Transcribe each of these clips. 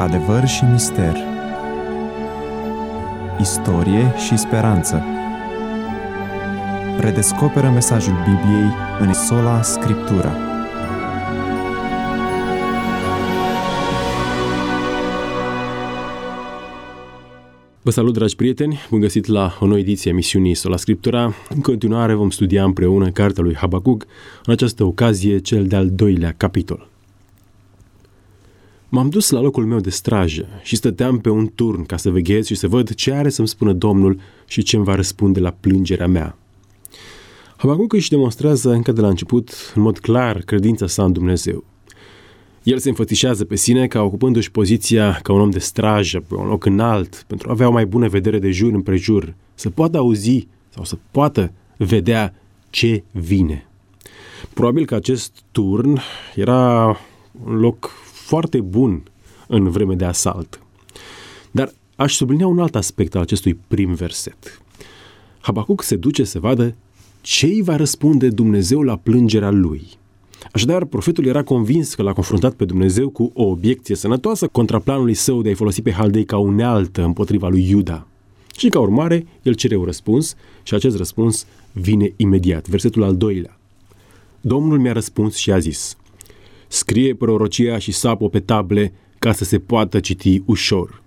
Adevăr și mister, istorie și speranță. Redescoperă mesajul Bibliei în sola Scriptura. Vă salut, dragi prieteni! Bun găsit la o nouă ediție a emisiunii Sola Scriptura. În continuare vom studia împreună cartea lui Habacuc, în această ocazie cel de-al doilea capitol. M-am dus la locul meu de strajă și stăteam pe un turn ca să veghez și să văd ce are să-mi spună Domnul și ce-mi va răspunde la plângerea mea. Habacuc își demonstrează încă de la început, în mod clar, credința sa în Dumnezeu. El se înfățișează pe sine ca ocupându-și poziția ca un om de strajă, pe un loc înalt, pentru a avea o mai bună vedere de jur împrejur, să poată auzi sau să poată vedea ce vine. Probabil că acest turn era un loc foarte bun în vreme de asalt. Dar aș sublinia un alt aspect al acestui prim verset. Habacuc se duce să vadă ce îi va răspunde Dumnezeu la plângerea lui. Așadar, profetul era convins că l-a confruntat pe Dumnezeu cu o obiecție sănătoasă contra planului său de a-i folosi pe Haldei ca unealtă împotriva lui Iuda. Și ca urmare, el cere un răspuns și acest răspuns vine imediat. Versetul al doilea. Domnul mi-a răspuns și a zis: scrie prorocia și sapă pe table ca să se poată citi ușor.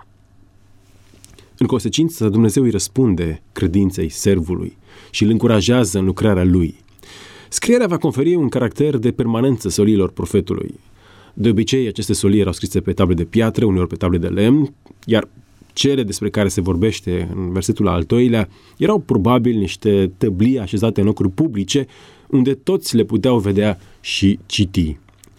În consecință, Dumnezeu îi răspunde credinței servului și îl încurajează în lucrarea lui. Scrierea va conferi un caracter de permanență soliilor profetului. De obicei, aceste solii erau scrise pe table de piatră, uneori pe table de lemn, iar cele despre care se vorbește în versetul al doilea erau probabil niște tăblii așezate în locuri publice, unde toți le puteau vedea și citi.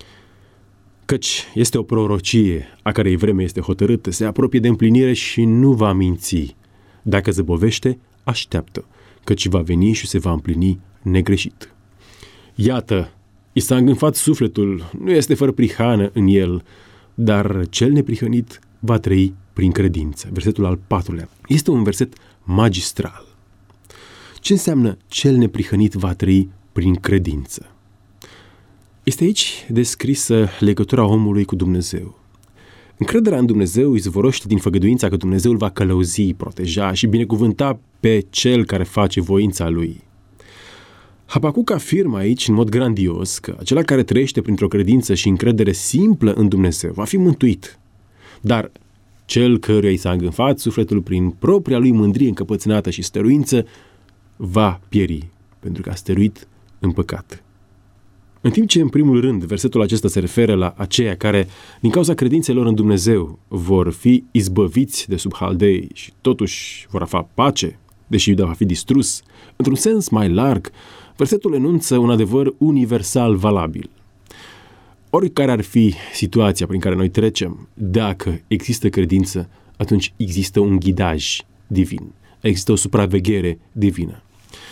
Căci este o prorocie a cărei vreme este hotărâtă, se apropie de împlinire și nu va minți. Dacă zăbovește, așteaptă, căci va veni și se va împlini negreșit. Iată, i s-a îngânfat sufletul, nu este fără prihană în el, dar cel neprihănit va trăi prin credință. Versetul al patrulea. Este un verset magistral. Ce înseamnă cel neprihănit va trăi prin credință? Este aici descrisă legătura omului cu Dumnezeu. Încrederea în Dumnezeu izvorăște din făgăduința că Dumnezeu îl va călăuzi, proteja și binecuvânta pe cel care face voința lui. Habacuc afirmă aici în mod grandios că acela care trăiește printr-o credință și încredere simplă în Dumnezeu va fi mântuit. Dar cel căruia i s-a îngânfat sufletul prin propria lui mândrie încăpățânată și stăruință va pieri, pentru că a stăruit în păcat. În timp ce, în primul rând, versetul acesta se referă la aceia care, din cauza credințelor în Dumnezeu, vor fi izbăviți de sub Haldei și totuși vor afla pace, deși Iuda va fi distrus, într-un sens mai larg, versetul enunță un adevăr universal valabil. Oricare ar fi situația prin care noi trecem, dacă există credință, atunci există un ghidaj divin, există o supraveghere divină.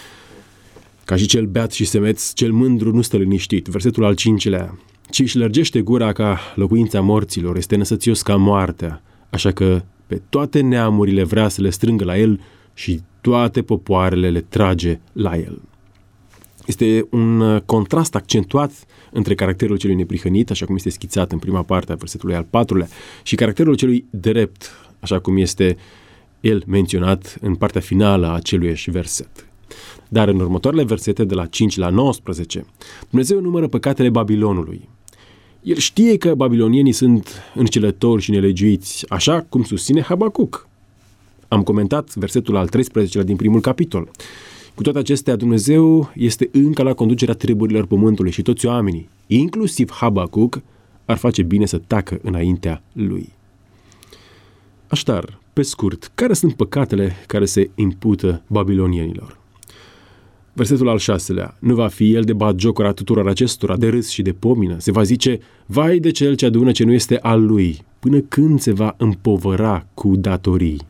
Ca și cel beat și semeț, cel mândru nu stă liniștit. Versetul al cincelea. Ci își lărgește gura ca locuința morților, este năsățios ca moartea, așa că pe toate neamurile vrea să le strângă la el și toate popoarele le trage la el. Este un contrast accentuat între caracterul celui neprihănit, așa cum este schițat în prima parte a versetului al patrulea, și caracterul celui drept, așa cum este el menționat în partea finală a aceluiași verset. Dar în următoarele versete, de la 5 la 19, Dumnezeu numără păcatele Babilonului. El știe că babilonienii sunt înșelători și nelegiuiți, așa cum susține Habacuc. Am comentat versetul al 13 din primul capitol. Cu toate acestea, Dumnezeu este încă la conducerea treburilor pământului și toți oamenii, inclusiv Habacuc, ar face bine să tacă înaintea lui. Așadar, pe scurt, care sunt păcatele care se impută babilonienilor? Versetul al șaselea. Nu va fi el de batjocura tuturor acestora, de râs și de pomină. Se va zice: vai de cel ce adună ce nu este al lui, până când se va împovăra cu datorii.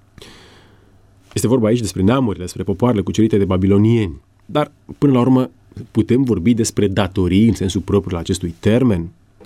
Este vorba aici despre neamurile, despre popoarele cucerite de babilonieni. Dar, până la urmă, putem vorbi despre datorii în sensul propriu al acestui termen?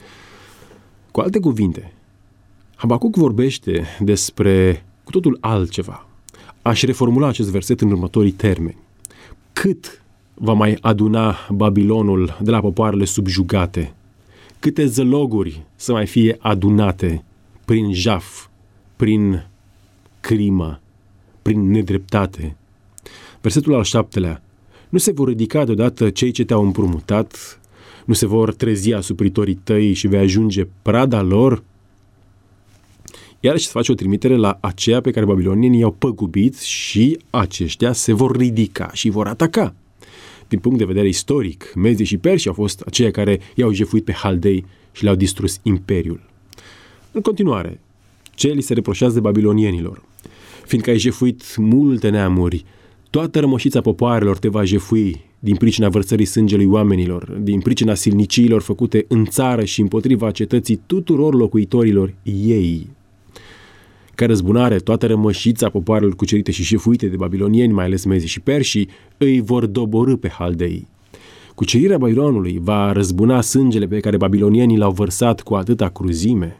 Cu alte cuvinte, Habacuc vorbește despre cu totul altceva. Aș reformula acest verset în următorii termeni. Cât va mai aduna Babilonul de la popoarele subjugate? Câte zăloguri să mai fie adunate prin jaf, prin crimă, prin nedreptate. Versetul al 7-lea. Nu se vor ridica deodată cei ce te-au împrumutat, nu se vor trezi asupritorii tăi și vei ajunge prada lor. Iarăși se face o trimitere la aceea pe care babilonienii i-au păgubit și aceștia se vor ridica și vor ataca. Din punct de vedere istoric, mezii și perși au fost aceia care i-au jefuit pe haldei și le-au distrus imperiul. În continuare, ce li se reproșează babilonienilor? Fiindcă ai jefuit multe neamuri, toată rămășița popoarelor te va jefui din pricina vărsării sângelui oamenilor, din pricina silniciilor făcute în țară și împotriva cetății tuturor locuitorilor ei. Ca răzbunare, toată rămășița popoarelor cucerite și jefuite de babilonieni, mai ales mezii și perșii, îi vor doborî pe haldei. Cucerirea Babilonului va răzbuna sângele pe care babilonienii l-au vărsat cu atâta cruzime.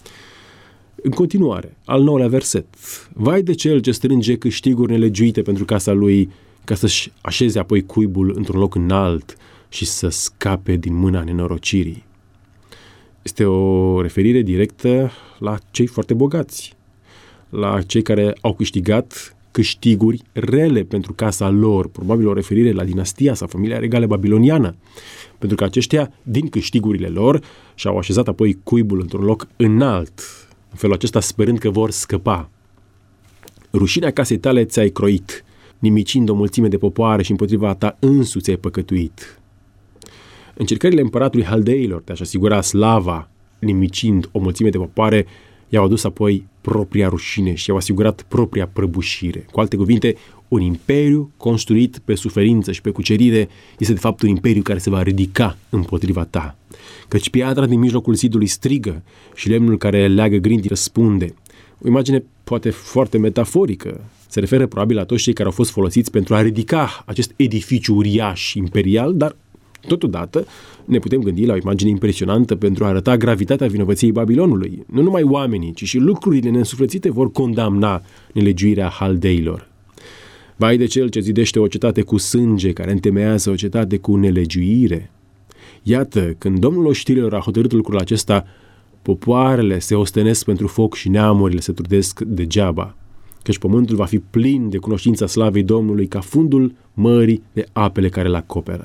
În continuare, al 9-lea verset. Vai de cel ce strânge câștiguri nelegiuite pentru casa lui, ca să-și așeze apoi cuibul într-un loc înalt și să scape din mâna nenorocirii. Este o referire directă la cei foarte bogați, la cei care au câștigat câștiguri rele pentru casa lor, probabil o referire la dinastia sau familia regală babiloniană, pentru că aceștia, din câștigurile lor, și-au așezat apoi cuibul într-un loc înalt, în felul acesta sperând că vor scăpa. Rușinea casei tale ți-ai croit, nimicind o mulțime de popoare și împotriva ta însuți ai păcătuit. Încercările împăratului haldeilor de a-și asigura slava, nimicind o mulțime de popoare, i-au adus apoi propria rușine și i-au asigurat propria prăbușire. Cu alte cuvinte, un imperiu construit pe suferință și pe cucerire este de fapt un imperiu care se va ridica împotriva ta. Căci piatra din mijlocul zidului strigă și lemnul care leagă grindii răspunde. O imagine poate foarte metaforică. Se referă probabil la toți cei care au fost folosiți pentru a ridica acest edificiu uriaș imperial, dar totodată ne putem gândi la o imagine impresionantă pentru a arăta gravitatea vinovăției Babilonului. Nu numai oamenii, ci și lucrurile neînsuflețite vor condamna nelegiuirea haldeilor. Vai de cel ce zidește o cetate cu sânge, care întemeiază o cetate cu nelegiuire. Iată, când Domnul oștirilor a hotărât lucrul acesta, popoarele se ostenesc pentru foc și neamurile se trudesc degeaba, căci pământul va fi plin de cunoștința slavei Domnului ca fundul mării de apele care îl acoperă.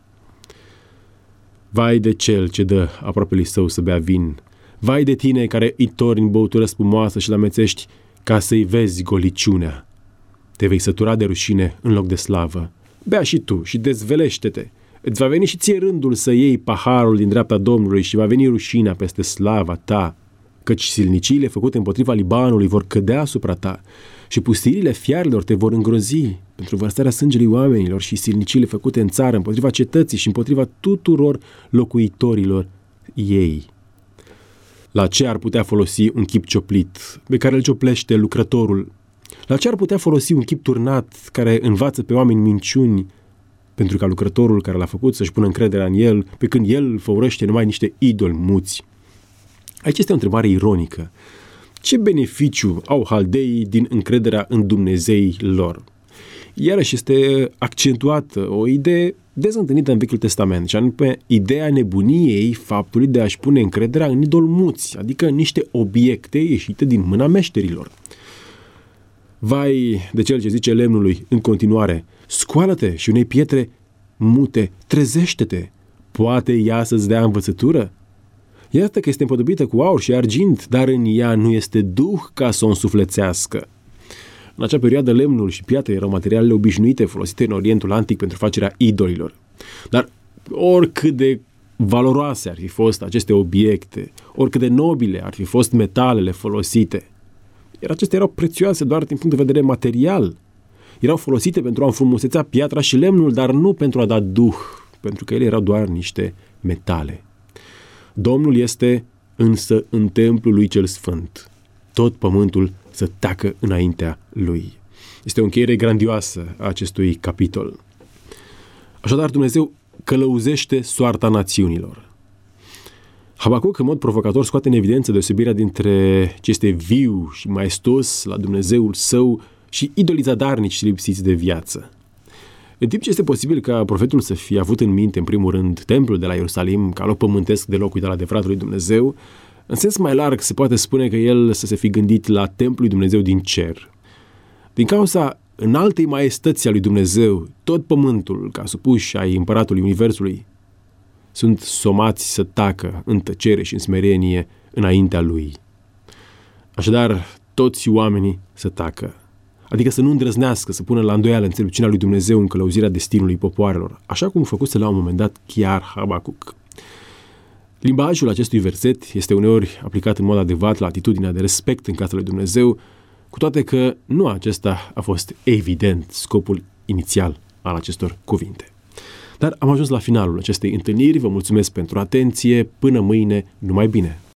Vai de cel ce dă aproapelui său să bea vin, vai de tine care îi torni băutură spumoasă și l-amețești ca să-i vezi goliciunea. Te vei sătura de rușine în loc de slavă. Bea și tu și dezvelește-te. Îți va veni și ție rândul să iei paharul din dreapta Domnului și va veni rușinea peste slava ta, căci silniciile făcute împotriva Libanului vor cădea asupra ta și pustirile fiarelor te vor îngrozi pentru vărsarea sângelui oamenilor și silniciile făcute în țară împotriva cetății și împotriva tuturor locuitorilor ei. La ce ar putea folosi un chip cioplit pe care îl cioplește lucrătorul? La ce ar putea folosi un chip turnat care învață pe oameni minciuni pentru ca lucrătorul care l-a făcut să-și pună încrederea în el, pe când el făurăște numai niște idoli muți? Aici este o întrebare ironică. Ce beneficiu au haldeii din încrederea în Dumnezeii lor? Iarăși este accentuată o idee dezîntâlnită în Vechiul Testament, și anume ideea nebuniei faptului de a-și pune încrederea în idoli muți, adică niște obiecte ieșite din mâna meșterilor. Vai de cel ce zice lemnului în continuare, scoală-te și unei pietre mute, trezește-te, poate ea să-ți dea învățătură? Iată că este împodobită cu aur și argint, dar în ea nu este duh ca să o însuflețească. În acea perioadă, lemnul și piatra erau materialele obișnuite folosite în Orientul Antic pentru facerea idolilor. Dar oricât de valoroase ar fi fost aceste obiecte, oricât de nobile ar fi fost metalele folosite, iar acestea erau prețioase doar din punct de vedere material. Erau folosite pentru a înfrumusețea piatra și lemnul, dar nu pentru a da duh, pentru că ele erau doar niște metale. Domnul este însă în templul lui cel sfânt. Tot pământul să tacă înaintea lui. Este o încheiere grandioasă a acestui capitol. Așadar, Dumnezeu călăuzește soarta națiunilor. Habacuc, în mod provocator, scoate în evidență deosebirea dintre ce este viu și maestos la Dumnezeul său și idolii zadarnici și lipsiți de viață. În timp ce este posibil ca profetul să fie avut în minte, în primul rând, templul de la Ierusalim, ca loc pământesc de loc uitat la adevăratul lui Dumnezeu, În sens mai larg, se poate spune că el să se fi gândit la templul lui Dumnezeu din cer. Din cauza înaltei maestății a lui Dumnezeu, tot pământul, ca supuși ai împăratului universului, sunt somați să tacă în tăcere și în smerenie înaintea lui. Așadar, toți oamenii să tacă, adică să nu îndrăznească să pună la îndoială înțelepciunea lui Dumnezeu în călăuzirea destinului popoarelor, așa cum făcuse la un moment dat chiar Habacuc. Limbajul acestui verset este uneori aplicat în mod adevărat la atitudinea de respect în casa lui Dumnezeu, cu toate că nu acesta a fost evident scopul inițial al acestor cuvinte. Dar am ajuns la finalul acestei întâlniri, vă mulțumesc pentru atenție, până mâine, numai bine!